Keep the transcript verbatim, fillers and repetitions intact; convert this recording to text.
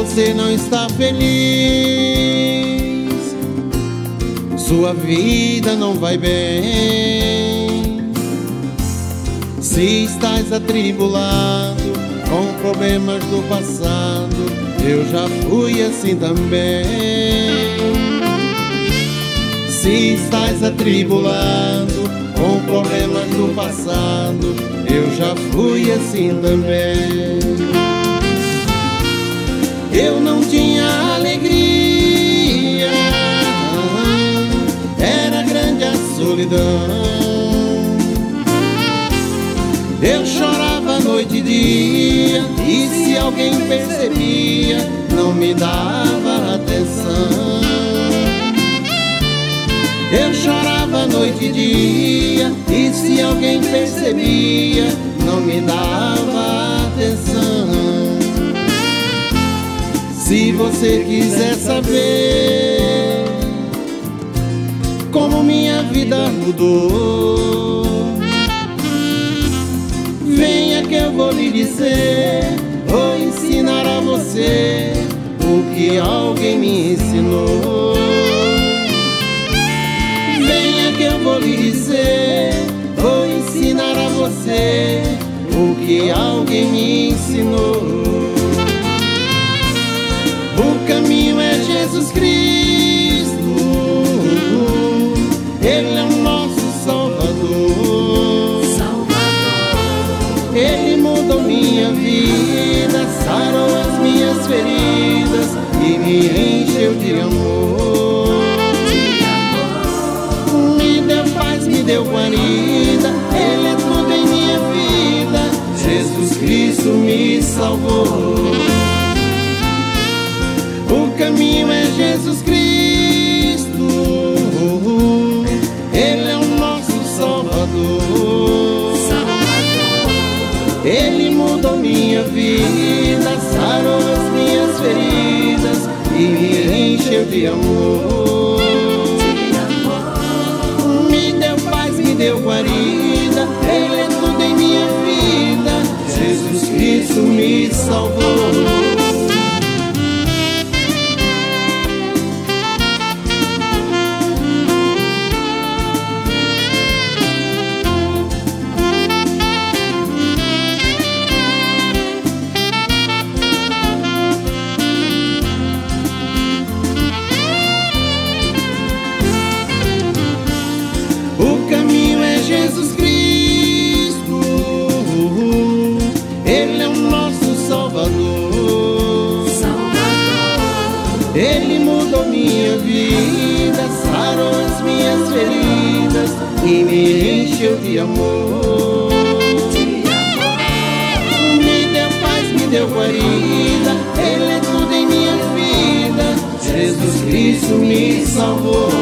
você não está feliz, sua vida não vai bem. Se estás atribulado com problemas do passado, eu já fui assim também. Se estás atribulado com problemas do passado, eu já fui assim também. Eu não tinha alegria, era grande a solidão. Eu chorava noite e dia, e se alguém percebia, não me dava atenção. Eu chorava noite e dia, e se alguém percebia, não me dava atenção. Se você quiser saber como minha vida mudou, venha que eu vou lhe dizer, vou ensinar a você o que alguém me ensinou. Venha que eu vou lhe dizer, vou ensinar a você o que alguém me ensinou. O caminho é Jesus Cristo, Ele é o nosso Salvador. Salvador. Ele mudou minha vida, sarou as minhas feridas e me encheu de amor. Me deu paz, me deu guarida, Ele é tudo em minha vida, Jesus Cristo me salvou. O caminho é Jesus Cristo, Ele é o nosso Salvador. Salvador. Ele mudou minha vida, sarou as minhas feridas e me encheu de amor. Me deu paz, me deu guarida, Ele é tudo em minha vida, Jesus Cristo me salvou. O caminho é Jesus Cristo, Ele é o nosso Salvador. Salvador. Ele mudou minha vida, sarou as minhas feridas e me encheu de amor. De amor. Me deu paz, me deu guarida, Ele é tudo em minha vida, Jesus Cristo me salvou.